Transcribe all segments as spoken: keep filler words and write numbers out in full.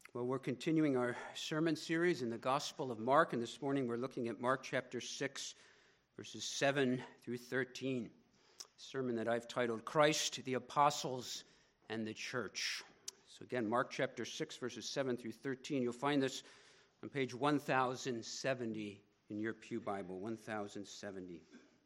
Well, we're continuing our sermon series in the Gospel of Mark, and this morning we're looking at Mark chapter six, verses seven through thirteen. A sermon that I've titled, Christ, the Apostles, and the Church. So again, Mark chapter six, verses seven through thirteen. You'll find this on page one thousand seventy in your pew Bible, one thousand seventy.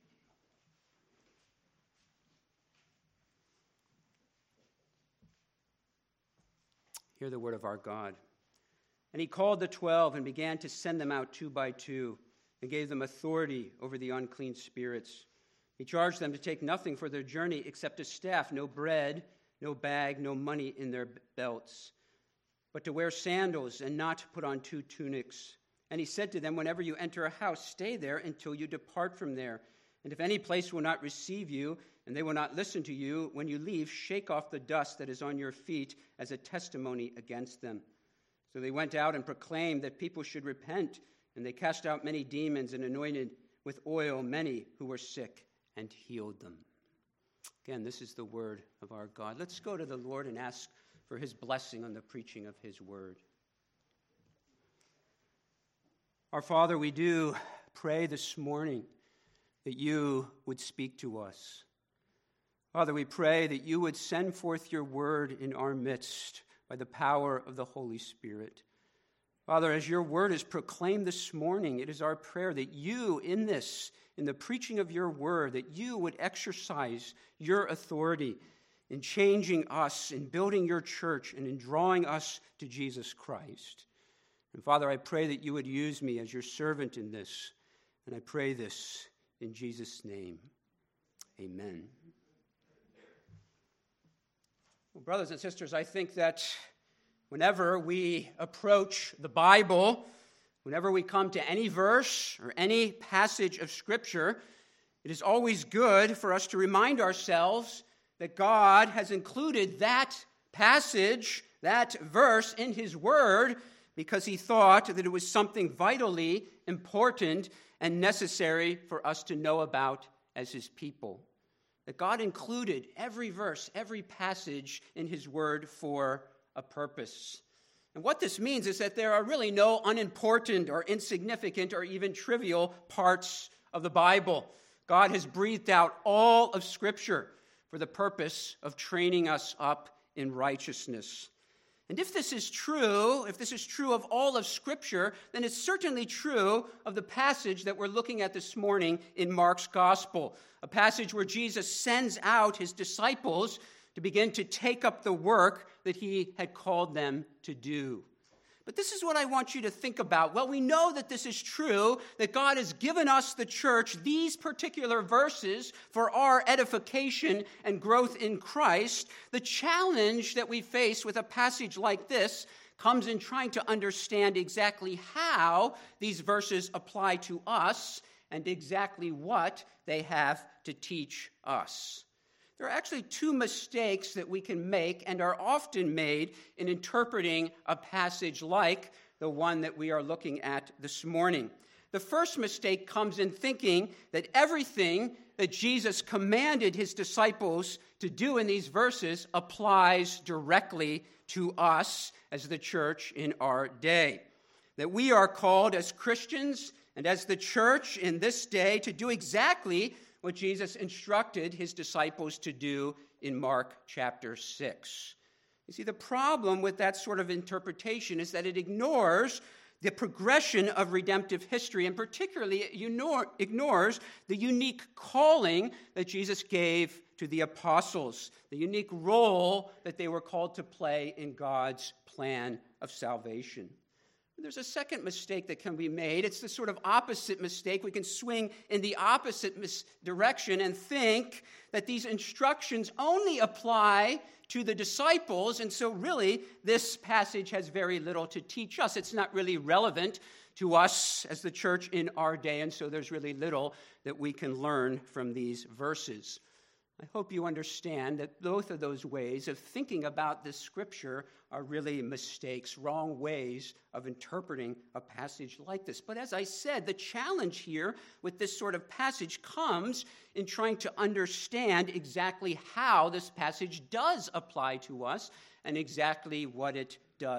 Hear the word of our God. And he called the twelve and began to send them out two by two and gave them authority over the unclean spirits. He charged them to take nothing for their journey except a staff, no bread, no bag, no money in their belts, but to wear sandals and not to put on two tunics. And he said to them, whenever you enter a house, stay there until you depart from there. And if any place will not receive you, and they will not listen to you, when you leave, shake off the dust that is on your feet as a testimony against them. So they went out and proclaimed that people should repent, and they cast out many demons and anointed with oil many who were sick and healed them. Again, this is the word of our God. Let's go to the Lord and ask for his blessing on the preaching of his word. Our Father, we do pray this morning that you would speak to us. Father, we pray that you would send forth your word in our midst by the power of the Holy Spirit. Father, as your word is proclaimed this morning, it is our prayer that you in this, in the preaching of your word, that you would exercise your authority in changing us, in building your church, and in drawing us to Jesus Christ. And Father, I pray that you would use me as your servant in this, and I pray this in Jesus' name. Amen. Well, brothers and sisters, I think that whenever we approach the Bible, whenever we come to any verse or any passage of Scripture, it is always good for us to remind ourselves that God has included that passage, that verse in his word, because he thought that it was something vitally important and necessary for us to know about as his people. That God included every verse, every passage in his word for a purpose. And what this means is that there are really no unimportant or insignificant or even trivial parts of the Bible. God has breathed out all of Scripture for the purpose of training us up in righteousness. And if this is true, if this is true of all of Scripture, then it's certainly true of the passage that we're looking at this morning in Mark's Gospel, a passage where Jesus sends out his disciples to begin to take up the work that he had called them to do. But this is what I want you to think about. Well, we know that this is true, that God has given us, the church, these particular verses for our edification and growth in Christ. The challenge that we face with a passage like this comes in trying to understand exactly how these verses apply to us and exactly what they have to teach us. There are actually two mistakes that we can make and are often made in interpreting a passage like the one that we are looking at this morning. The first mistake comes in thinking that everything that Jesus commanded his disciples to do in these verses applies directly to us as the church in our day. That we are called as Christians and as the church in this day to do exactly what Jesus instructed his disciples to do in Mark chapter six. You see, the problem with that sort of interpretation is that it ignores the progression of redemptive history, and particularly it ignores the unique calling that Jesus gave to the apostles, the unique role that they were called to play in God's plan of salvation. There's a second mistake that can be made. It's the sort of opposite mistake. We can swing in the opposite mis- direction and think that these instructions only apply to the disciples, and so really this passage has very little to teach us. It's not really relevant to us as the church in our day, and so there's really little that we can learn from these verses. I hope you understand that both of those ways of thinking about this scripture are really mistakes, wrong ways of interpreting a passage like this. But as I said, the challenge here with this sort of passage comes in trying to understand exactly how this passage does apply to us and exactly what it does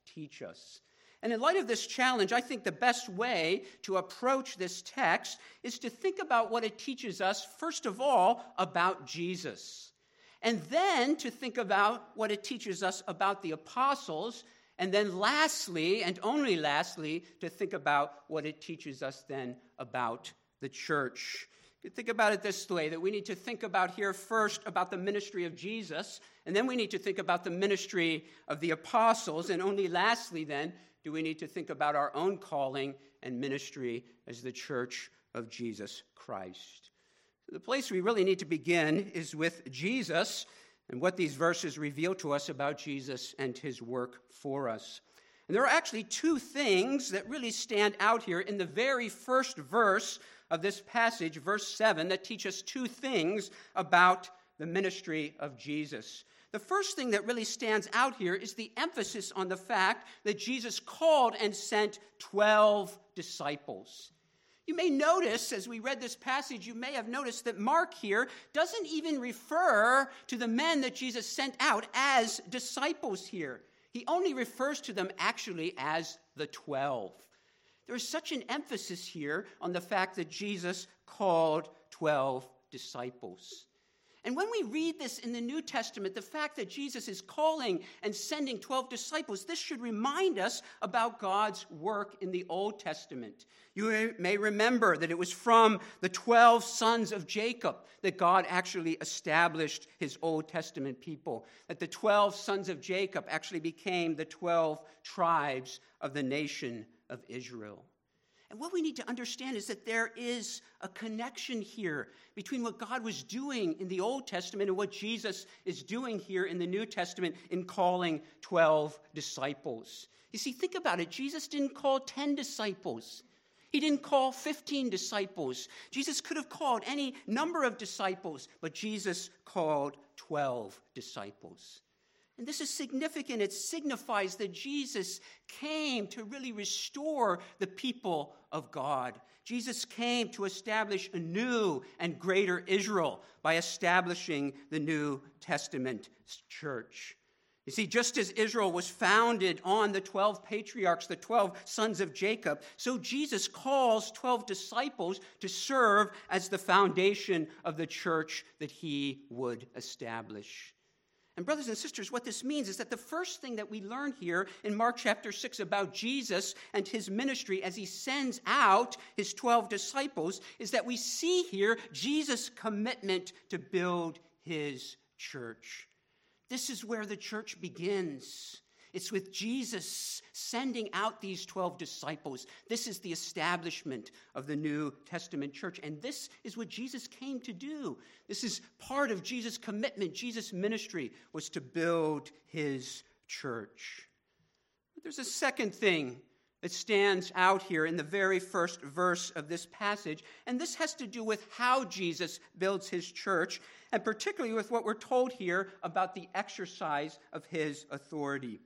teach us? And in light of this challenge, I think the best way to approach this text is to think about what it teaches us, first of all, about Jesus. And then to think about what it teaches us about the apostles. And then lastly, and only lastly, to think about what it teaches us then about the church. You think about it this way, that we need to think about here first about the ministry of Jesus, and then we need to think about the ministry of the apostles, and only lastly then do we need to think about our own calling and ministry as the church of Jesus Christ. The place we really need to begin is with Jesus and what these verses reveal to us about Jesus and his work for us. And there are actually two things that really stand out here in the very first verse of this passage, verse seven, that teach us two things about the ministry of Jesus. The first thing that really stands out here is the emphasis on the fact that Jesus called and sent twelve disciples. You may notice, as we read this passage, you may have noticed that Mark here doesn't even refer to the men that Jesus sent out as disciples here. He only refers to them actually as the twelve. There is such an emphasis here on the fact that Jesus called twelve disciples. And when we read this in the New Testament, the fact that Jesus is calling and sending twelve disciples, this should remind us about God's work in the Old Testament. You may remember that it was from the twelve sons of Jacob that God actually established his Old Testament people, that the twelve sons of Jacob actually became the twelve tribes of the nation of Israel. And what we need to understand is that there is a connection here between what God was doing in the Old Testament and what Jesus is doing here in the New Testament in calling twelve disciples. You see, think about it. Jesus didn't call ten disciples. He didn't call fifteen disciples. Jesus could have called any number of disciples, but Jesus called twelve disciples. And this is significant. It signifies that Jesus came to really restore the people of God. Jesus came to establish a new and greater Israel by establishing the New Testament church. You see, just as Israel was founded on the twelve patriarchs, the twelve sons of Jacob, so Jesus calls twelve disciples to serve as the foundation of the church that he would establish. And brothers and sisters, what this means is that the first thing that we learn here in Mark chapter six about Jesus and his ministry as he sends out his twelve disciples is that we see here Jesus' commitment to build his church. This is where the church begins. It's with Jesus sending out these twelve disciples. This is the establishment of the New Testament church. And this is what Jesus came to do. This is part of Jesus' commitment. Jesus' ministry was to build his church. But there's a second thing that stands out here in the very first verse of this passage. And this has to do with how Jesus builds his church, and particularly with what we're told here about the exercise of his authority.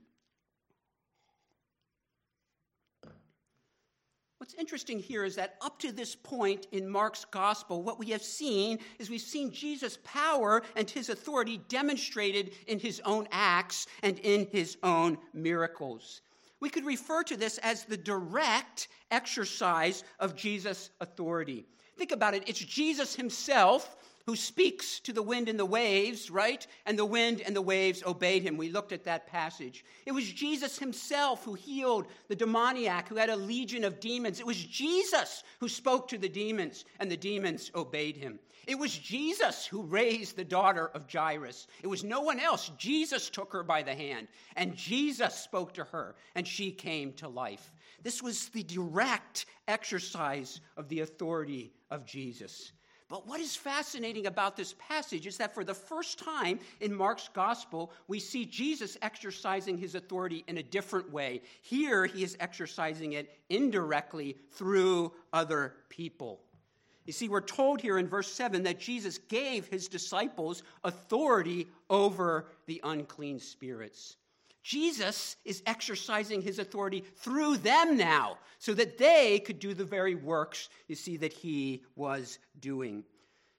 What's interesting here is that up to this point in Mark's gospel, what we have seen is we've seen Jesus' power and his authority demonstrated in his own acts and in his own miracles. We could refer to this as the direct exercise of Jesus' authority. Think about it. It's Jesus himself who speaks to the wind and the waves, right? And the wind and the waves obeyed him. We looked at that passage. It was Jesus himself who healed the demoniac who had a legion of demons. It was Jesus who spoke to the demons, and the demons obeyed him. It was Jesus who raised the daughter of Jairus. It was no one else. Jesus took her by the hand, and Jesus spoke to her, and she came to life. This was the direct exercise of the authority of Jesus. But what is fascinating about this passage is that for the first time in Mark's gospel, we see Jesus exercising his authority in a different way. Here, he is exercising it indirectly through other people. You see, we're told here in verse seven that Jesus gave his disciples authority over the unclean spirits. Jesus is exercising his authority through them now so that they could do the very works, you see, that he was doing.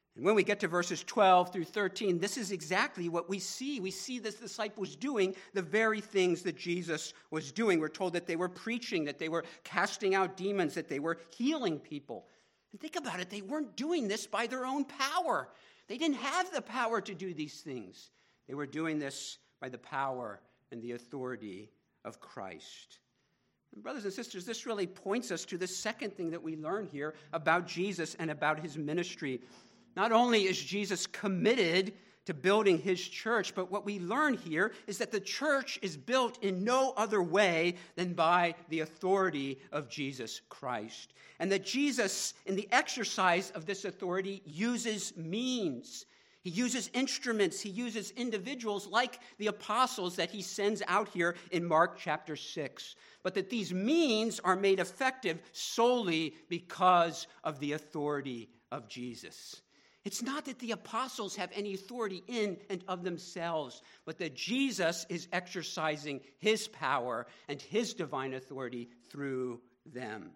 And when we get to verses twelve through thirteen, this is exactly what we see. We see the disciples doing the very things that Jesus was doing. We're told that they were preaching, that they were casting out demons, that they were healing people. And think about it, they weren't doing this by their own power. They didn't have the power to do these things. They were doing this by the power and the authority of Christ. And brothers and sisters, this really points us to the second thing that we learn here about Jesus and about his ministry. Not only is Jesus committed to building his church, but what we learn here is that the church is built in no other way than by the authority of Jesus Christ. And that Jesus, in the exercise of this authority, uses means. He uses instruments. He uses individuals like the apostles that he sends out here in Mark chapter six. But that these means are made effective solely because of the authority of Jesus. It's not that the apostles have any authority in and of themselves, but that Jesus is exercising his power and his divine authority through them.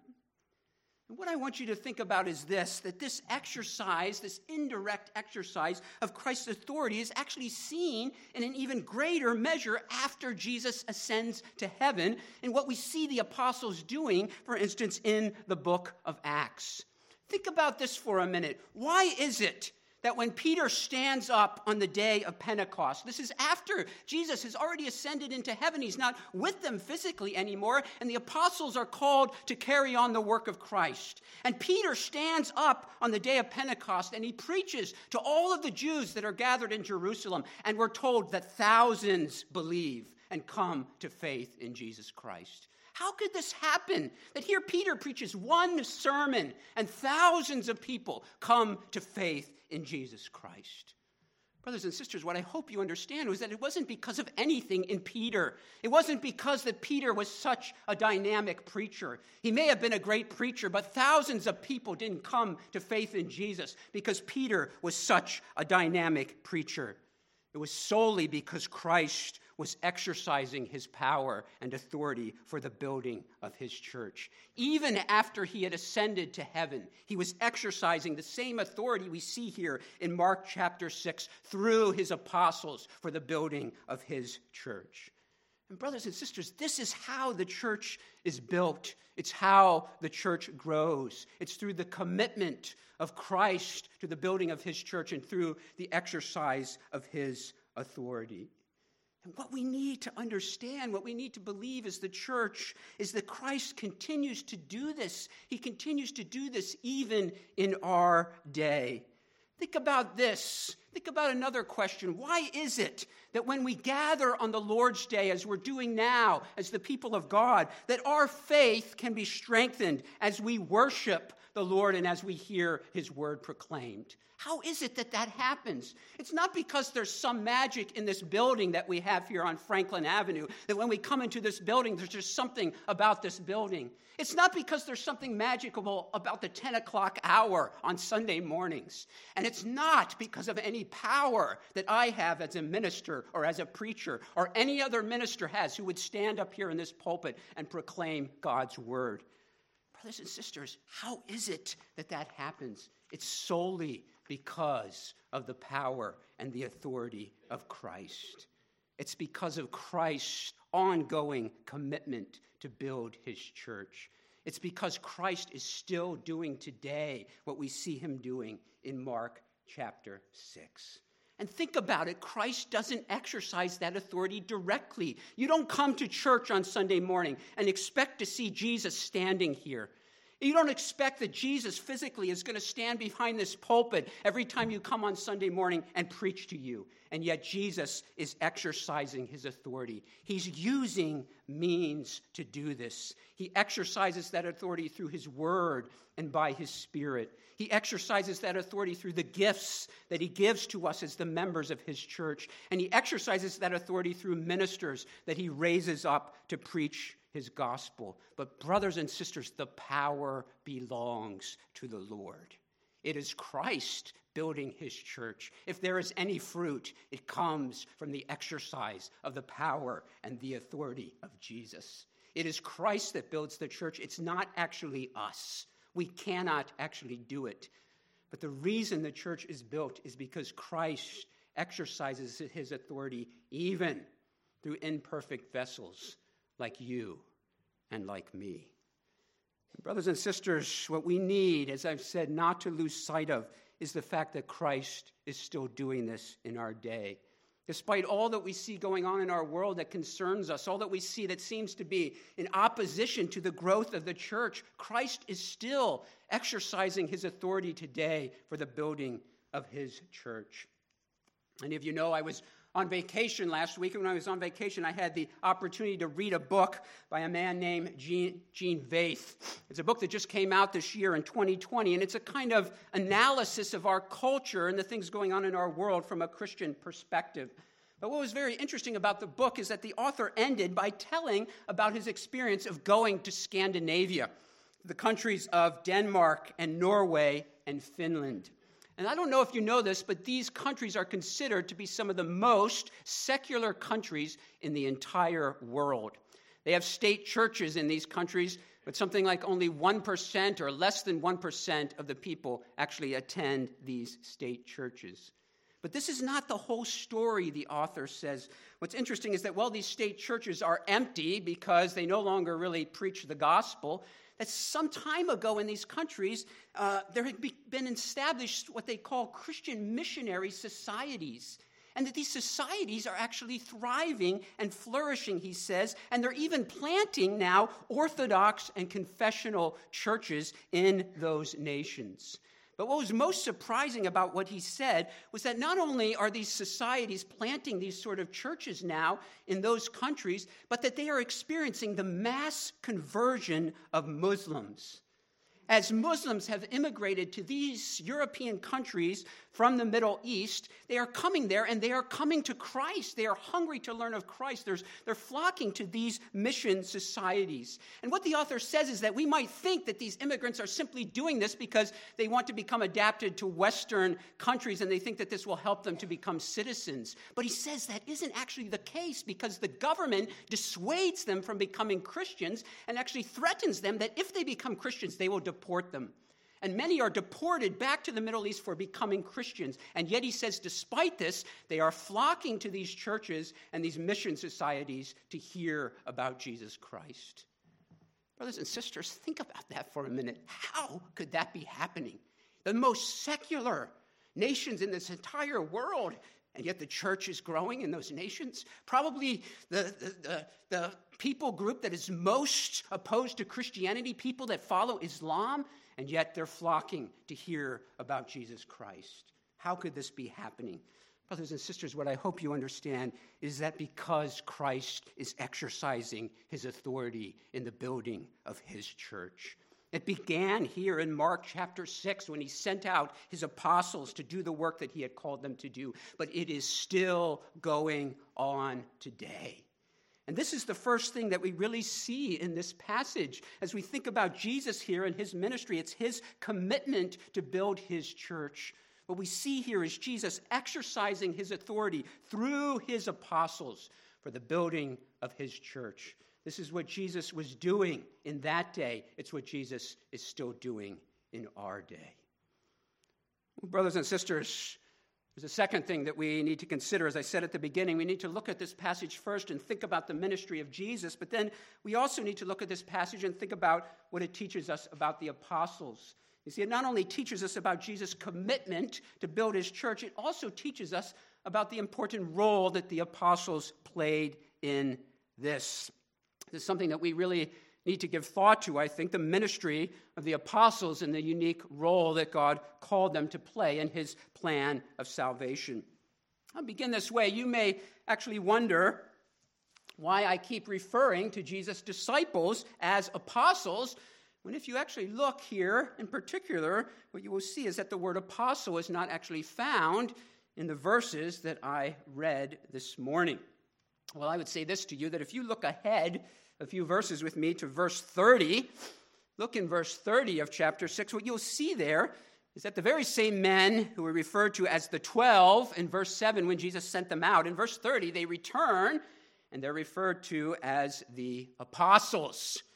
And what I want you to think about is this, that this exercise, this indirect exercise of Christ's authority is actually seen in an even greater measure after Jesus ascends to heaven in what we see the apostles doing, for instance, in the book of Acts. Think about this for a minute. Why is it that when Peter stands up on the day of Pentecost, this is after Jesus has already ascended into heaven, he's not with them physically anymore, and the apostles are called to carry on the work of Christ. And Peter stands up on the day of Pentecost and he preaches to all of the Jews that are gathered in Jerusalem, and we're told that thousands believe and come to faith in Jesus Christ. How could this happen? That here Peter preaches one sermon and thousands of people come to faith in Jesus Christ. Brothers and sisters, what I hope you understand was that it wasn't because of anything in Peter. It wasn't because that Peter was such a dynamic preacher. He may have been a great preacher, but thousands of people didn't come to faith in Jesus because Peter was such a dynamic preacher. It was solely because Christ was exercising his power and authority for the building of his church. Even after he had ascended to heaven, he was exercising the same authority we see here in Mark chapter six through his apostles for the building of his church. And brothers and sisters, this is how the church is built. It's how the church grows. It's through the commitment of Christ to the building of his church and through the exercise of his authority. And what we need to understand, what we need to believe as the church is that Christ continues to do this. He continues to do this even in our day. Think about this. Think about another question. Why is it that when we gather on the Lord's Day, as we're doing now, as the people of God, that our faith can be strengthened as we worship the Lord and as we hear his word proclaimed? How is it that that happens? It's not because there's some magic in this building that we have here on Franklin Avenue, that when we come into this building, there's just something about this building. It's not because there's something magical about the ten o'clock hour on Sunday mornings. And it's not because of any power that I have as a minister or as a preacher or any other minister has who would stand up here in this pulpit and proclaim God's word. Brothers and sisters, how is it that that happens? It's solely because of the power and the authority of Christ. It's because of Christ's ongoing commitment to build his church. It's because Christ is still doing today what we see him doing in Mark chapter six. And think about it, Christ doesn't exercise that authority directly. You don't come to church on Sunday morning and expect to see Jesus standing here. You don't expect that Jesus physically is going to stand behind this pulpit every time you come on Sunday morning and preach to you. And yet Jesus is exercising his authority. He's using means to do this. He exercises that authority through his word and by his Spirit. He exercises that authority through the gifts that he gives to us as the members of his church. And he exercises that authority through ministers that he raises up to preach his gospel. But brothers and sisters, the power belongs to the Lord. It is Christ building his church. If there is any fruit, it comes from the exercise of the power and the authority of Jesus. It is Christ that builds the church. It's not actually us. We cannot actually do it. But the reason the church is built is because Christ exercises his authority even through imperfect vessels like you and like me. Brothers and sisters, what we need, as I've said, not to lose sight of is the fact that Christ is still doing this in our day. Despite all that we see going on in our world that concerns us, all that we see that seems to be in opposition to the growth of the church, Christ is still exercising his authority today for the building of his church. Many of you know I was on vacation last week, and when I was on vacation, I had the opportunity to read a book by a man named Gene, Gene Vaith. It's a book that just came out this year in twenty twenty, and it's a kind of analysis of our culture and the things going on in our world from a Christian perspective. But what was very interesting about the book is that the author ended by telling about his experience of going to Scandinavia, the countries of Denmark and Norway and Finland. And I don't know if you know this, but these countries are considered to be some of the most secular countries in the entire world. They have state churches in these countries, but something like only one percent or less than one percent of the people actually attend these state churches. But this is not the whole story, the author says. What's interesting is that while these state churches are empty because they no longer really preach the gospel, that some time ago in these countries, uh, there had be, been established what they call Christian missionary societies. And that these societies are actually thriving and flourishing, he says, and they're even planting now Orthodox and confessional churches in those nations. But what was most surprising about what he said was that not only are these societies planting these sort of churches now in those countries, but that they are experiencing the mass conversion of Muslims. As Muslims have immigrated to these European countries from the Middle East, they are coming there and they are coming to Christ. They are hungry to learn of Christ. There's, they're flocking to these mission societies. And what the author says is that we might think that these immigrants are simply doing this because they want to become adapted to Western countries and they think that this will help them to become citizens. But he says that isn't actually the case because the government dissuades them from becoming Christians and actually threatens them that if they become Christians, they will deport them. And many are deported back to the Middle East for becoming Christians. And yet he says, despite this, they are flocking to these churches and these mission societies to hear about Jesus Christ. Brothers and sisters, think about that for a minute. How could that be happening? The most secular nations in this entire world, and yet the church is growing in those nations. Probably the, the, the, the people group that is most opposed to Christianity, people that follow Islam, and yet they're flocking to hear about Jesus Christ. How could this be happening? Brothers and sisters, what I hope you understand is that because Christ is exercising his authority in the building of his church. It began here in Mark chapter six when he sent out his apostles to do the work that he had called them to do. But it is still going on today. And this is the first thing that we really see in this passage. As we think about Jesus here and his ministry, it's his commitment to build his church. What we see here is Jesus exercising his authority through his apostles for the building of his church. This is what Jesus was doing in that day. It's what Jesus is still doing in our day. Brothers and sisters, there's a second thing that we need to consider. As I said at the beginning, we need to look at this passage first and think about the ministry of Jesus. But then we also need to look at this passage and think about what it teaches us about the apostles. You see, it not only teaches us about Jesus' commitment to build his church, it also teaches us about the important role that the apostles played in this. This is something that we really need to give thought to, I think, the ministry of the apostles and the unique role that God called them to play in his plan of salvation. I'll begin this way. You may actually wonder why I keep referring to Jesus' disciples as apostles, when if you actually look here in particular, what you will see is that the word apostle is not actually found in the verses that I read this morning. Well, I would say this to you, that if you look ahead a few verses with me to verse thirty, look in verse thirty of chapter six, what you'll see there is that the very same men who were referred to as the twelve in verse seven when Jesus sent them out, in verse thirty they return and they're referred to as the apostles.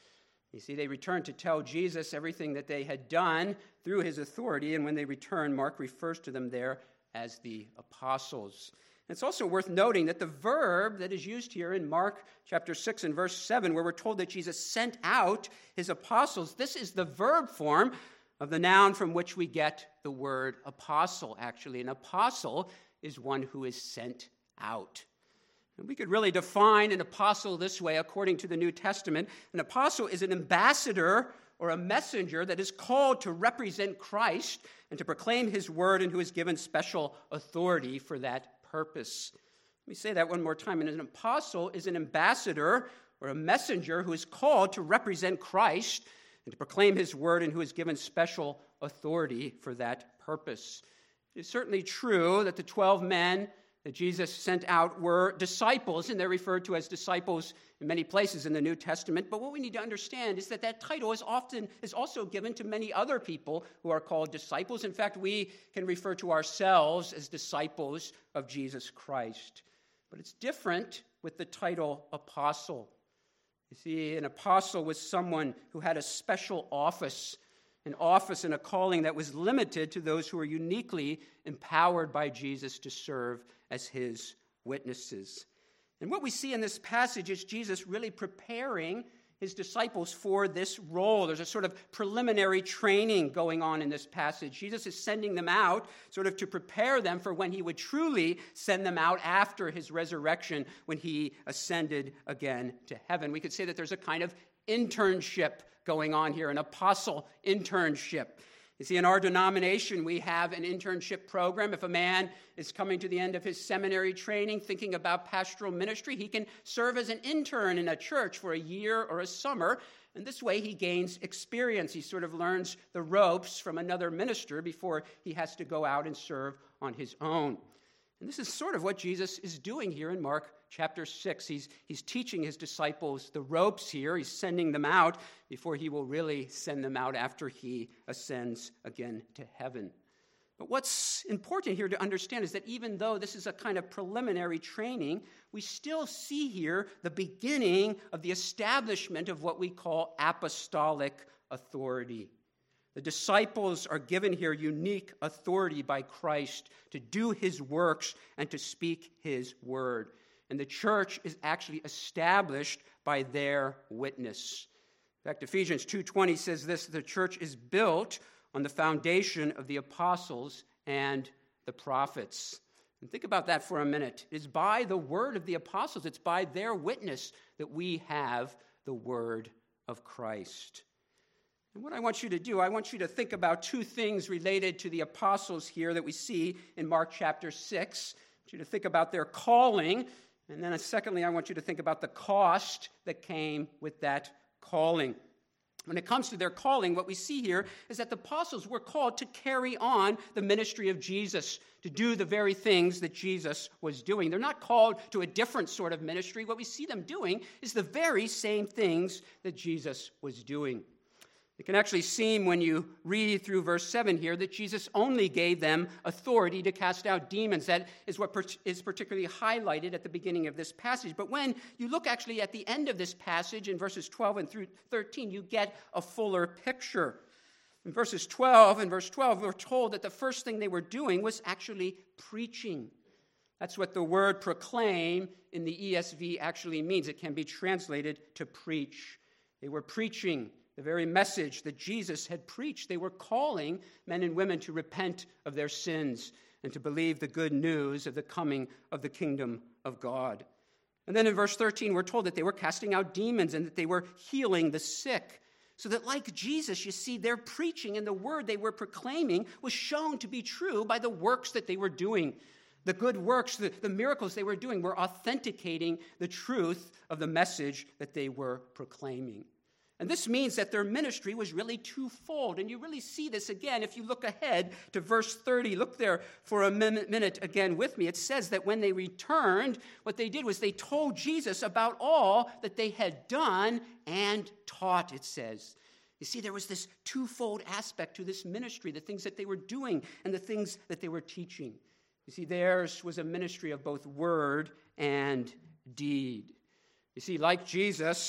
You see, they returned to tell Jesus everything that they had done through his authority, and when they returned, Mark refers to them there as the apostles. It's also worth noting that the verb that is used here in Mark chapter six and verse seven, where we're told that Jesus sent out his apostles, this is the verb form of the noun from which we get the word apostle, actually. An apostle is one who is sent out. And we could really define an apostle this way, according to the New Testament. An apostle is an ambassador or a messenger that is called to represent Christ and to proclaim his word, and who is given special authority for that purpose. Let me say that one more time. And an apostle is an ambassador or a messenger who is called to represent Christ and to proclaim his word, and who is given special authority for that purpose. It is certainly true that the twelve men that Jesus sent out were disciples, and they're referred to as disciples in many places in the New Testament. But what we need to understand is that that title is often is also given to many other people who are called disciples. In fact, we can refer to ourselves as disciples of Jesus Christ. But it's different with the title apostle. You see, an apostle was someone who had a special office, an office and a calling that was limited to those who were uniquely empowered by Jesus to serve as his witnesses. And what we see in this passage is Jesus really preparing his disciples for this role. There's a sort of preliminary training going on in this passage. Jesus is sending them out sort of to prepare them for when he would truly send them out after his resurrection, when he ascended again to heaven. We could say that there's a kind of internship going on here, an apostle internship. You see, in our denomination, we have an internship program. If a man is coming to the end of his seminary training, thinking about pastoral ministry, he can serve as an intern in a church for a year or a summer. And this way he gains experience. He sort of learns the ropes from another minister before he has to go out and serve on his own. And this is sort of what Jesus is doing here in Mark chapter six. He's, he's teaching his disciples the ropes here. He's sending them out before he will really send them out after he ascends again to heaven. But what's important here to understand is that even though this is a kind of preliminary training, we still see here the beginning of the establishment of what we call apostolic authority. The disciples are given here unique authority by Christ to do his works and to speak his word. And the church is actually established by their witness. In fact, Ephesians two twenty says this: the church is built on the foundation of the apostles and the prophets. And think about that for a minute. It is by the word of the apostles, it's by their witness that we have the word of Christ. And what I want you to do, I want you to think about two things related to the apostles here that we see in Mark chapter six. I want you to think about their calling, and then secondly, I want you to think about the cost that came with that calling. When it comes to their calling, what we see here is that the apostles were called to carry on the ministry of Jesus, to do the very things that Jesus was doing. They're not called to a different sort of ministry. What we see them doing is the very same things that Jesus was doing. It can actually seem when you read through verse seven here that Jesus only gave them authority to cast out demons. That is what is particularly highlighted at the beginning of this passage. But when you look actually at the end of this passage in verses twelve and through thirteen, you get a fuller picture. In verses twelve and verse twelve, we're told that the first thing they were doing was actually preaching. That's what the word proclaim in the E S V actually means. It can be translated to preach. They were preaching the very message that Jesus had preached. They were calling men and women to repent of their sins and to believe the good news of the coming of the kingdom of God. And then in verse thirteen, we're told that they were casting out demons and that they were healing the sick. So that like Jesus, you see, their preaching and the word they were proclaiming was shown to be true by the works that they were doing. The good works, the, the miracles they were doing were authenticating the truth of the message that they were proclaiming. And this means that their ministry was really twofold. And you really see this again if you look ahead to verse thirty. Look there for a minute again with me. It says that when they returned, what they did was they told Jesus about all that they had done and taught, it says. You see, there was this twofold aspect to this ministry, the things that they were doing and the things that they were teaching. You see, theirs was a ministry of both word and deed. You see, like Jesus,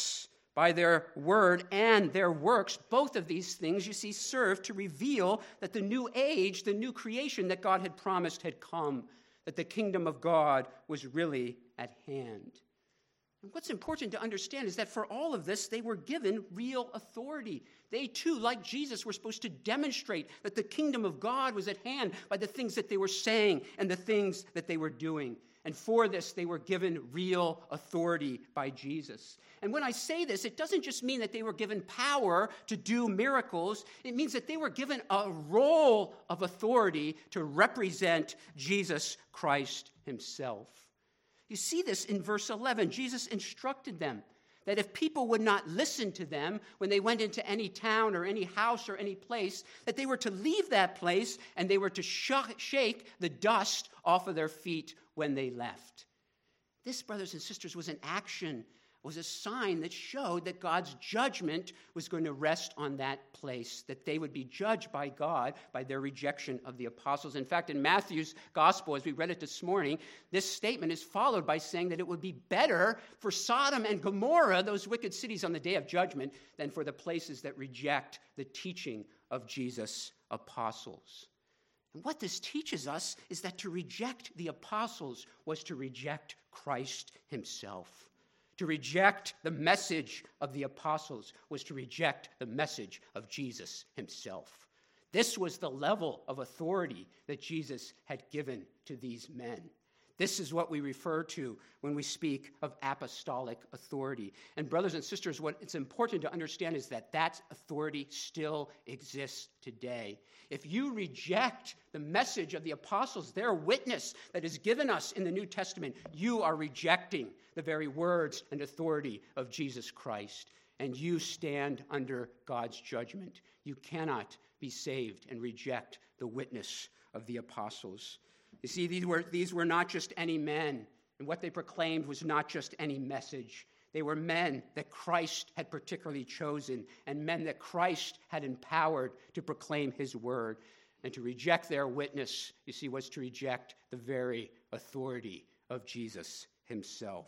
By their word and their works, both of these things, you see, serve to reveal that the new age, the new creation that God had promised had come, that the kingdom of God was really at hand. And what's important to understand is that for all of this, they were given real authority. They too, like Jesus, were supposed to demonstrate that the kingdom of God was at hand by the things that they were saying and the things that they were doing. And for this, they were given real authority by Jesus. And when I say this, it doesn't just mean that they were given power to do miracles. It means that they were given a role of authority to represent Jesus Christ himself. You see this in verse eleven. Jesus instructed them that if people would not listen to them when they went into any town or any house or any place, that they were to leave that place and they were to sh- shake the dust off of their feet when they left. This, brothers and sisters, was an action, was a sign that showed that God's judgment was going to rest on that place, that they would be judged by God by their rejection of the apostles. In fact, in Matthew's gospel, as we read it this morning, this statement is followed by saying that it would be better for Sodom and Gomorrah, those wicked cities on the day of judgment, than for the places that reject the teaching of Jesus' apostles. And what this teaches us is that to reject the apostles was to reject Christ himself. To reject the message of the apostles was to reject the message of Jesus himself. This was the level of authority that Jesus had given to these men. This is what we refer to when we speak of apostolic authority. And brothers and sisters, what it's important to understand is that that authority still exists today. If you reject the message of the apostles, their witness that is given us in the New Testament, you are rejecting the very words and authority of Jesus Christ, and you stand under God's judgment. You cannot be saved and reject the witness of the apostles. You see, these were, these were not just any men, and what they proclaimed was not just any message. They were men that Christ had particularly chosen, and men that Christ had empowered to proclaim his word. And to reject their witness, you see, was to reject the very authority of Jesus himself.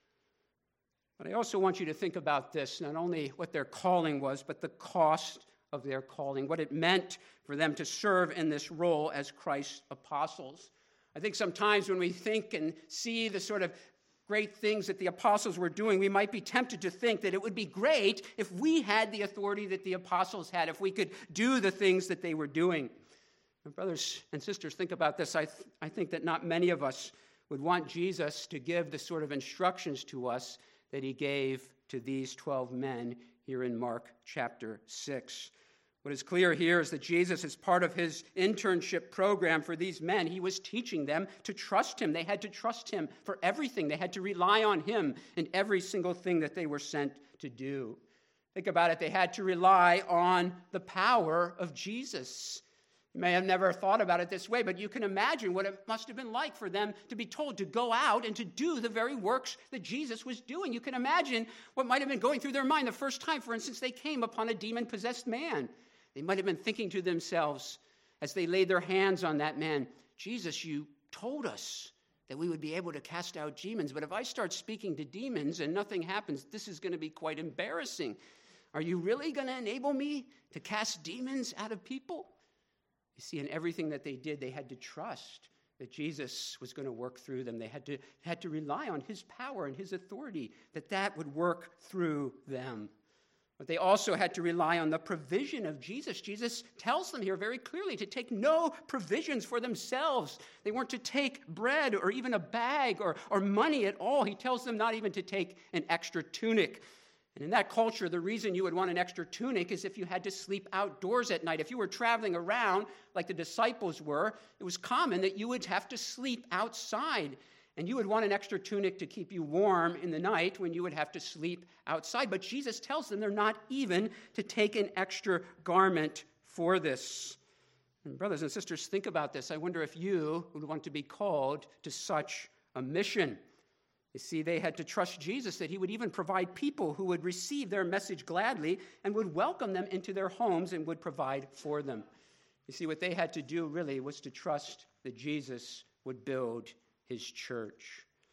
But I also want you to think about this, not only what their calling was, but the cost of their calling, what it meant for them to serve in this role as Christ's apostles. I think sometimes when we think and see the sort of great things that the apostles were doing, we might be tempted to think that it would be great if we had the authority that the apostles had, if we could do the things that they were doing. And brothers and sisters, think about this. I, th- I think that not many of us would want Jesus to give the sort of instructions to us that he gave to these twelve men here in Mark chapter six. What is clear here is that Jesus, as part of his internship program for these men, he was teaching them to trust him. They had to trust him for everything. They had to rely on him in every single thing that they were sent to do. Think about it. They had to rely on the power of Jesus. You may have never thought about it this way, but you can imagine what it must have been like for them to be told to go out and to do the very works that Jesus was doing. You can imagine what might have been going through their mind the first time, for instance, they came upon a demon-possessed man. They might have been thinking to themselves as they laid their hands on that man, Jesus, you told us that we would be able to cast out demons, but if I start speaking to demons and nothing happens, this is going to be quite embarrassing. Are you really going to enable me to cast demons out of people? You see, in everything that they did, they had to trust that Jesus was going to work through them. They had to, had to rely on his power and his authority, that that would work through them. But they also had to rely on the provision of Jesus. Jesus tells them here very clearly to take no provisions for themselves. They weren't to take bread or even a bag or, or money at all. He tells them not even to take an extra tunic. And in that culture, the reason you would want an extra tunic is if you had to sleep outdoors at night. If you were traveling around like the disciples were, it was common that you would have to sleep outside. And you would want an extra tunic to keep you warm in the night when you would have to sleep outside. But Jesus tells them they're not even to take an extra garment for this. And brothers and sisters, think about this. I wonder if you would want to be called to such a mission. You see, they had to trust Jesus that he would even provide people who would receive their message gladly and would welcome them into their homes and would provide for them. You see, what they had to do really was to trust that Jesus would build his church.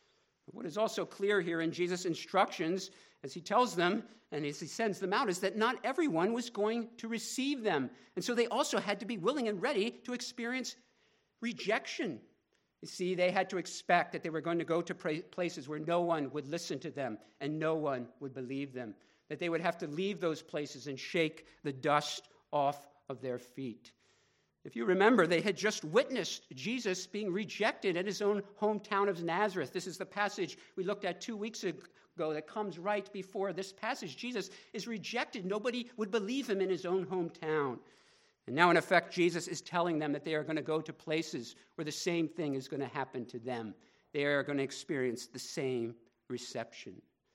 But what is also clear here in Jesus' instructions, as he tells them and as he sends them out, is that not everyone was going to receive them. And so they also had to be willing and ready to experience rejection. You see, they had to expect that they were going to go to places where no one would listen to them and no one would believe them, that they would have to leave those places and shake the dust off of their feet. If you remember, they had just witnessed Jesus being rejected in his own hometown of Nazareth. This is the passage we looked at two weeks ago that comes right before this passage. Jesus is rejected. Nobody would believe him in his own hometown. And now, in effect, Jesus is telling them that they are going to go to places where the same thing is going to happen to them. They are going to experience the same reception.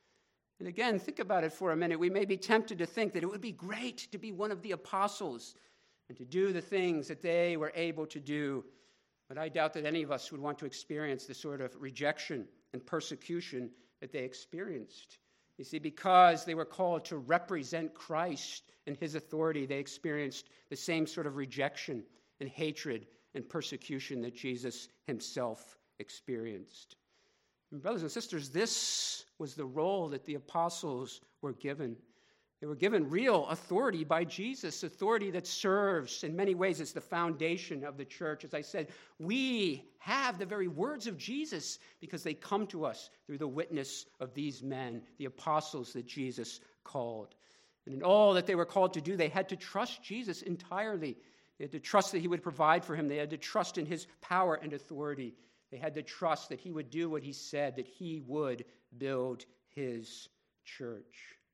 And again, think about it for a minute. We may be tempted to think that it would be great to be one of the apostles and to do the things that they were able to do. But I doubt that any of us would want to experience the sort of rejection and persecution that they experienced. You see, because they were called to represent Christ and his authority, they experienced the same sort of rejection and hatred and persecution that Jesus himself experienced. And brothers and sisters, this was the role that the apostles were given. They were given real authority by Jesus, authority that serves in many ways as the foundation of the church. As I said, we have the very words of Jesus because they come to us through the witness of these men, the apostles that Jesus called. And in all that they were called to do, they had to trust Jesus entirely. They had to trust that he would provide for him. They had to trust in his power and authority. They had to trust that he would do what he said, that he would build his church.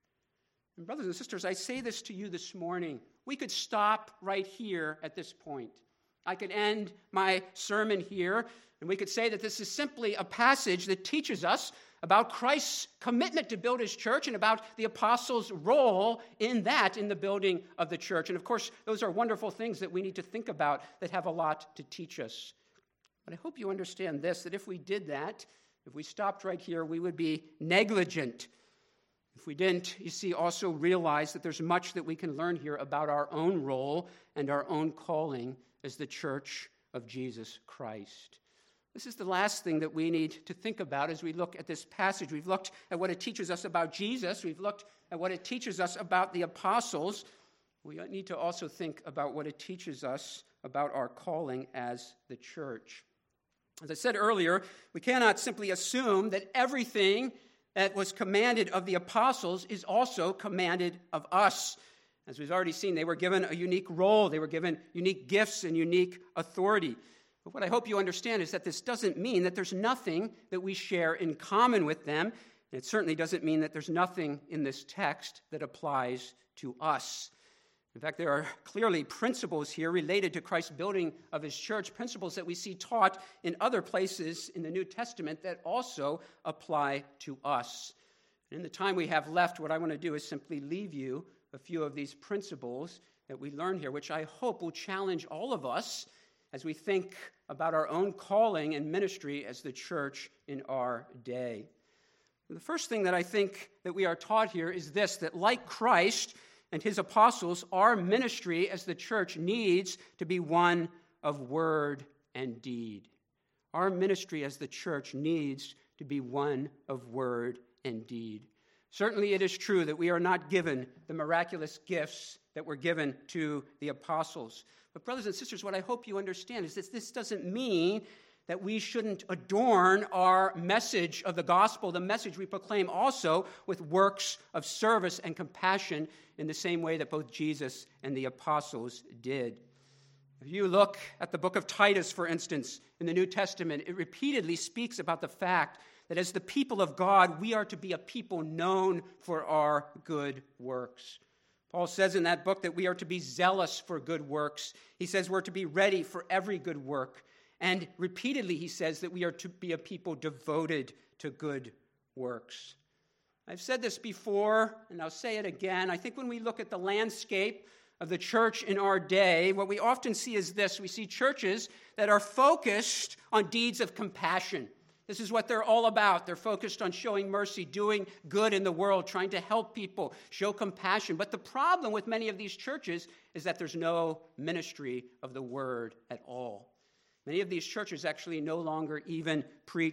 And brothers and sisters, I say this to you this morning. We could stop right here at this point. I could end my sermon here, and we could say that this is simply a passage that teaches us about Christ's commitment to build his church and about the apostles' role in that, in the building of the church. And of course, those are wonderful things that we need to think about that have a lot to teach us. But I hope you understand this, that if we did that, if we stopped right here, we would be negligent. If we didn't, you see, also realize that there's much that we can learn here about our own role and our own calling as the church of Jesus Christ. This is the last thing that we need to think about as we look at this passage. We've looked at what it teaches us about Jesus. We've looked at what it teaches us about the apostles. We need to also think about what it teaches us about our calling as the church. As I said earlier, we cannot simply assume that everything that was commanded of the apostles is also commanded of us. As we've already seen, they were given a unique role. They were given unique gifts and unique authority. But what I hope you understand is that this doesn't mean that there's nothing that we share in common with them. And it certainly doesn't mean that there's nothing in this text that applies to us. In fact, there are clearly principles here related to Christ's building of his church, principles that we see taught in other places in the New Testament that also apply to us. And in the time we have left, what I want to do is simply leave you a few of these principles that we learn here, which I hope will challenge all of us as we think about our own calling and ministry as the church in our day. The first thing that I think that we are taught here is this, that like Christ and his apostles, our ministry as the church needs to be one of word and deed. Our ministry as the church needs to be one of word and deed. Certainly it is true that we are not given the miraculous gifts that were given to the apostles. But brothers and sisters, what I hope you understand is that this doesn't mean that we shouldn't adorn our message of the gospel, the message we proclaim also with works of service and compassion in the same way that both Jesus and the apostles did. If you look at the book of Titus, for instance, in the New Testament, it repeatedly speaks about the fact that as the people of God, we are to be a people known for our good works. Paul says in that book that we are to be zealous for good works. He says we're to be ready for every good work. And repeatedly he says that we are to be a people devoted to good works. I've said this before, and I'll say it again. I think when we look at the landscape of the church in our day, what we often see is this. We see churches that are focused on deeds of compassion. This is what they're all about. They're focused on showing mercy, doing good in the world, trying to help people, show compassion. But the problem with many of these churches is that there's no ministry of the word at all. Many of these churches actually no longer even preach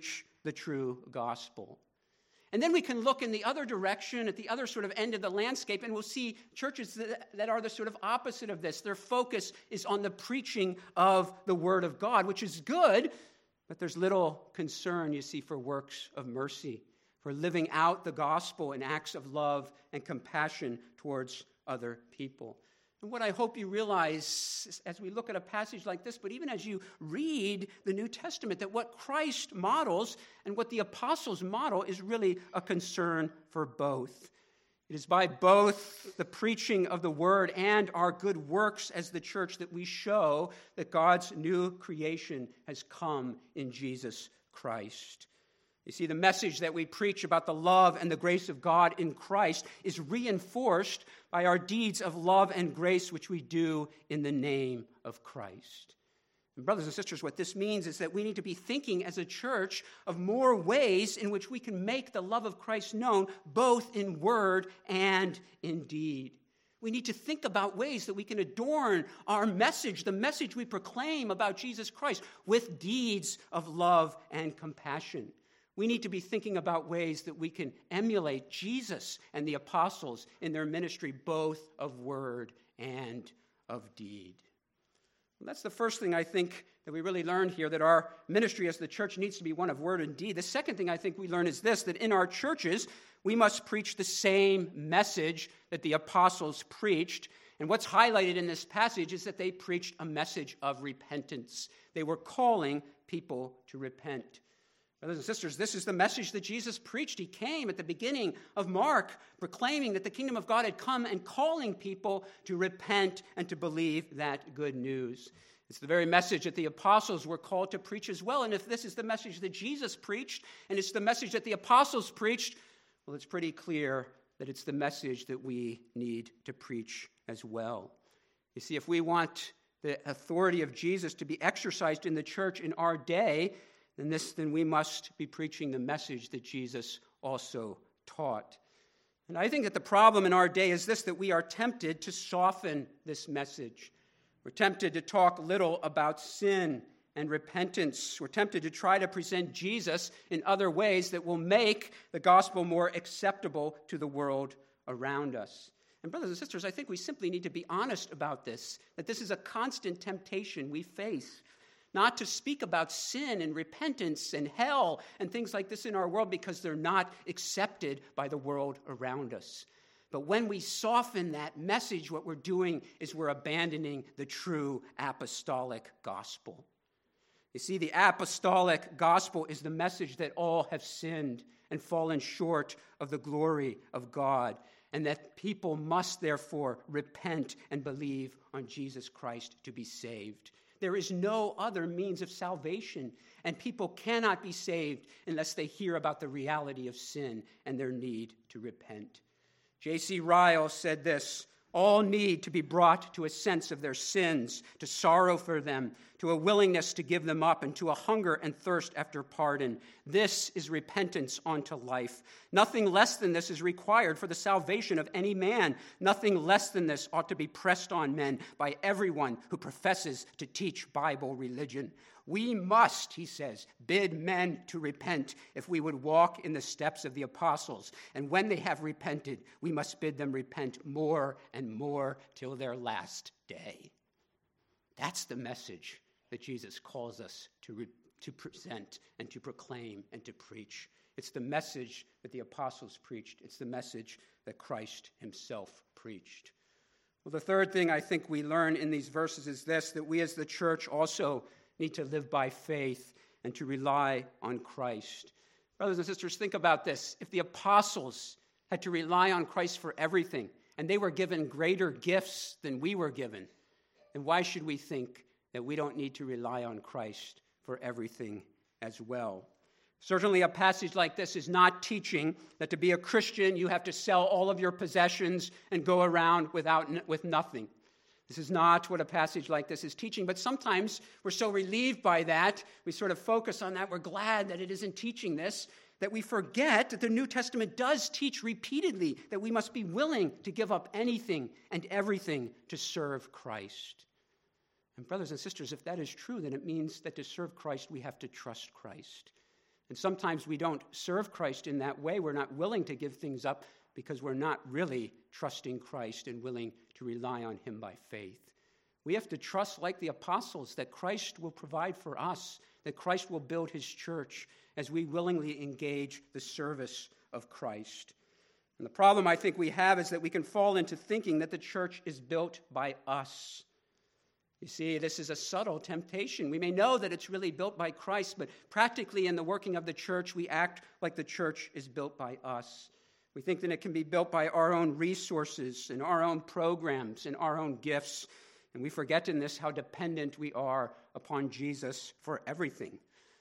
the true gospel. And then we can look in the other direction, at the other sort of end of the landscape, and we'll see churches that, that are the sort of opposite of this. Their focus is on the preaching of the Word of God, which is good, but there's little concern, you see, for works of mercy, for living out the gospel in acts of love and compassion towards other people. And what I hope you realize as we look at a passage like this, but even as you read the New Testament, that what Christ models and what the apostles model is really a concern for both. It is by both the preaching of the word and our good works as the church that we show that God's new creation has come in Jesus Christ. You see, the message that we preach about the love and the grace of God in Christ is reinforced by our deeds of love and grace, which we do in the name of Christ. And brothers and sisters, what this means is that we need to be thinking as a church of more ways in which we can make the love of Christ known, both in word and in deed. We need to think about ways that we can adorn our message, the message we proclaim about Jesus Christ, with deeds of love and compassion. We need to be thinking about ways that we can emulate Jesus and the apostles in their ministry, both of word and of deed. And that's the first thing I think that we really learned here, that our ministry as the church needs to be one of word and deed. The second thing I think we learn is this, that in our churches, we must preach the same message that the apostles preached. And what's highlighted in this passage is that they preached a message of repentance. They were calling people to repent. Brothers and sisters, this is the message that Jesus preached. He came at the beginning of Mark, proclaiming that the kingdom of God had come and calling people to repent and to believe that good news. It's the very message that the apostles were called to preach as well. And if this is the message that Jesus preached, and it's the message that the apostles preached, well, it's pretty clear that it's the message that we need to preach as well. You see, if we want the authority of Jesus to be exercised in the church in our day, then this, then we must be preaching the message that Jesus also taught. And I think that the problem in our day is this, that we are tempted to soften this message. We're tempted to talk little about sin and repentance. We're tempted to try to present Jesus in other ways that will make the gospel more acceptable to the world around us. And brothers and sisters, I think we simply need to be honest about this, that this is a constant temptation we face. Not to speak about sin and repentance and hell and things like this in our world because they're not accepted by the world around us. But when we soften that message, what we're doing is we're abandoning the true apostolic gospel. You see, the apostolic gospel is the message that all have sinned and fallen short of the glory of God, and that people must therefore repent and believe on Jesus Christ to be saved. There is no other means of salvation, and people cannot be saved unless they hear about the reality of sin and their need to repent. J C Ryle said this, "All need to be brought to a sense of their sins, to sorrow for them, to a willingness to give them up, and to a hunger and thirst after pardon. This is repentance unto life. Nothing less than this is required for the salvation of any man. Nothing less than this ought to be pressed on men by everyone who professes to teach Bible religion. We must," he says, "bid men to repent if we would walk in the steps of the apostles. And when they have repented, we must bid them repent more and more till their last day." That's the message that Jesus calls us to, re- to present and to proclaim and to preach. It's the message that the apostles preached. It's the message that Christ himself preached. Well, the third thing I think we learn in these verses is this, that we as the church also need to live by faith and to rely on Christ. Brothers and sisters, think about this. If the apostles had to rely on Christ for everything, and they were given greater gifts than we were given, then why should we think that we don't need to rely on Christ for everything as well? Certainly a passage like this is not teaching that to be a Christian you have to sell all of your possessions and go around without with nothing. This is not what a passage like this is teaching, but sometimes we're so relieved by that, we sort of focus on that, we're glad that it isn't teaching this, that we forget that the New Testament does teach repeatedly that we must be willing to give up anything and everything to serve Christ. And brothers and sisters, if that is true, then it means that to serve Christ, we have to trust Christ. And sometimes we don't serve Christ in that way. We're not willing to give things up because we're not really trusting Christ and willing to rely on him by faith. We have to trust, like the apostles, that Christ will provide for us, that Christ will build his church as we willingly engage the service of Christ. And the problem I think we have is that we can fall into thinking that the church is built by us. You see, this is a subtle temptation. We may know that it's really built by Christ, but practically in the working of the church, we act like the church is built by us. We think that it can be built by our own resources and our own programs and our own gifts. And we forget in this how dependent we are upon Jesus for everything.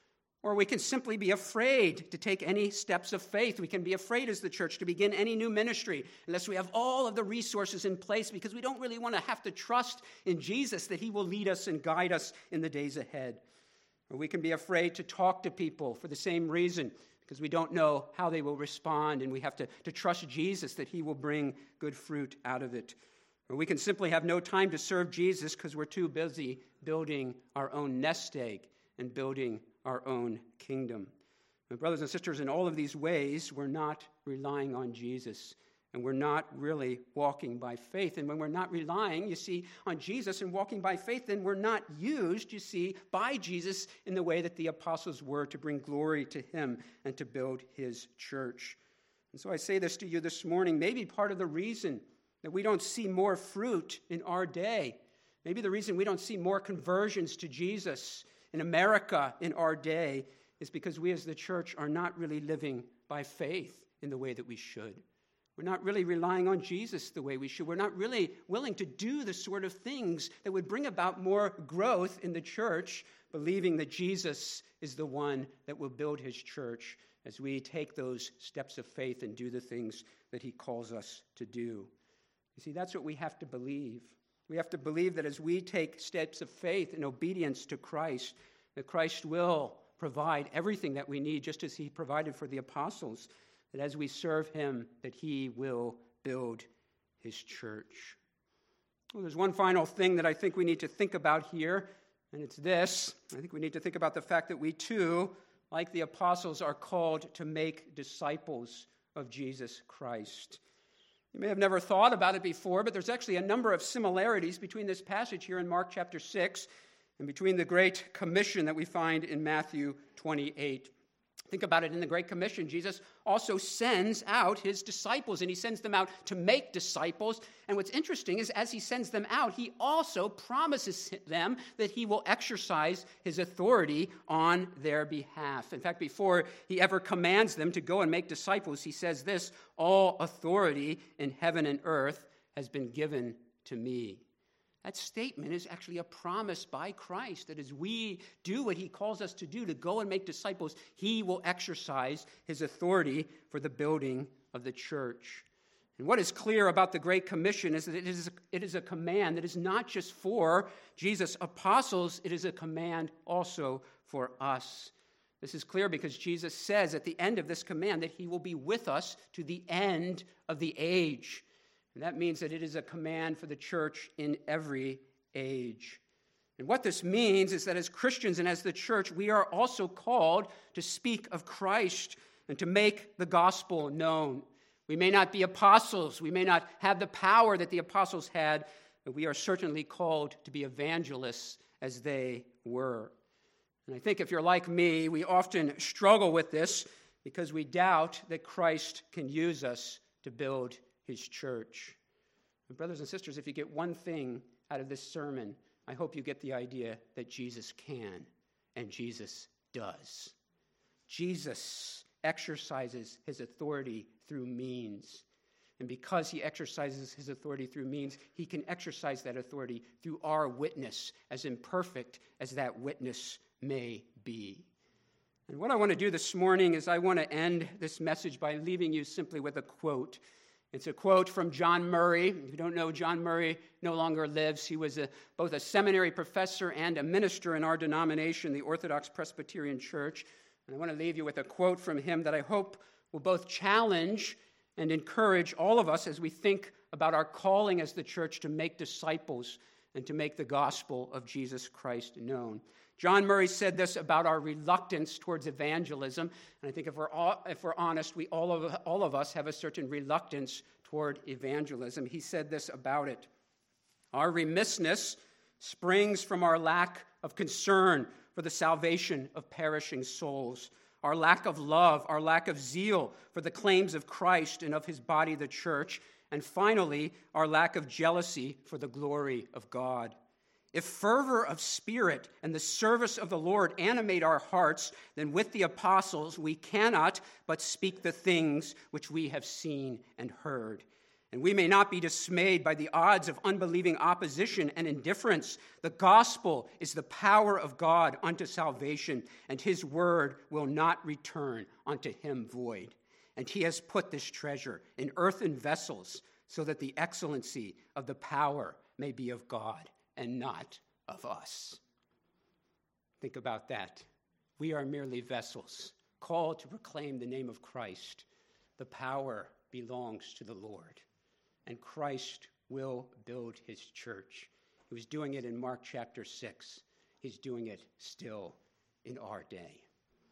Or we can simply be afraid to take any steps of faith. We can be afraid as the church to begin any new ministry unless we have all of the resources in place because we don't really want to have to trust in Jesus that he will lead us and guide us in the days ahead. Or we can be afraid to talk to people for the same reason because we don't know how they will respond and we have to, to trust Jesus that he will bring good fruit out of it. Or we can simply have no time to serve Jesus because we're too busy building our own nest egg and building our own kingdom. My brothers and sisters, in all of these ways, we're not relying on Jesus, and we're not really walking by faith. And when we're not relying, you see, on Jesus and walking by faith, then we're not used, you see, by Jesus in the way that the apostles were to bring glory to him and to build his church. And so I say this to you this morning, maybe part of the reason that we don't see more fruit in our day, maybe the reason we don't see more conversions to Jesus in America in our day is because we as the church are not really living by faith in the way that we should. We're not really relying on Jesus the way we should. We're not really willing to do the sort of things that would bring about more growth in the church, believing that Jesus is the one that will build his church as we take those steps of faith and do the things that he calls us to do. You see, that's what we have to believe. We have to believe that as we take steps of faith in obedience to Christ, that Christ will provide everything that we need, just as he provided for the apostles, that as we serve him, that he will build his church. Well, there's one final thing that I think we need to think about here, and it's this. I think we need to think about the fact that we too, like the apostles, are called to make disciples of Jesus Christ. You may have never thought about it before, but there's actually a number of similarities between this passage here in Mark chapter six and between the Great Commission that we find in Matthew twenty-eight. Think about it. In the Great Commission, Jesus also sends out his disciples, and he sends them out to make disciples. And what's interesting is as he sends them out, he also promises them that he will exercise his authority on their behalf. In fact, before he ever commands them to go and make disciples, he says this: all authority in heaven and earth has been given to me. That statement is actually a promise by Christ that as we do what he calls us to do, to go and make disciples, he will exercise his authority for the building of the church. And what is clear about the Great Commission is that it is, it is a command that is not just for Jesus' apostles, it is a command also for us. This is clear because Jesus says at the end of this command that he will be with us to the end of the age. And that means that it is a command for the church in every age. And what this means is that as Christians and as the church, we are also called to speak of Christ and to make the gospel known. We may not be apostles. We may not have the power that the apostles had, but we are certainly called to be evangelists as they were. And I think if you're like me, we often struggle with this because we doubt that Christ can use us to build his church. And brothers and sisters, if you get one thing out of this sermon, I hope you get the idea that Jesus can and Jesus does. Jesus exercises his authority through means. And because he exercises his authority through means, he can exercise that authority through our witness, as imperfect as that witness may be. And what I want to do this morning is I want to end this message by leaving you simply with a quote. It's a quote from John Murray. If you don't know, John Murray no longer lives. He was a, both a seminary professor and a minister in our denomination, the Orthodox Presbyterian Church. And I want to leave you with a quote from him that I hope will both challenge and encourage all of us as we think about our calling as the church to make disciples and to make the gospel of Jesus Christ known. John Murray said this about our reluctance towards evangelism, and I think if we're all, if we're honest, we all of, all of us have a certain reluctance toward evangelism. He said this about it: our remissness springs from our lack of concern for the salvation of perishing souls, our lack of love, our lack of zeal for the claims of Christ and of his body, the church, and finally, our lack of jealousy for the glory of God. If fervor of spirit and the service of the Lord animate our hearts, then with the apostles we cannot but speak the things which we have seen and heard. And we may not be dismayed by the odds of unbelieving opposition and indifference. The gospel is the power of God unto salvation, and his word will not return unto him void. And he has put this treasure in earthen vessels, so that the excellency of the power may be of God and not of us. Think about that. We are merely vessels, called to proclaim the name of Christ. The power belongs to the Lord, and Christ will build his church. He was doing it in Mark chapter six. He's doing it still in our day.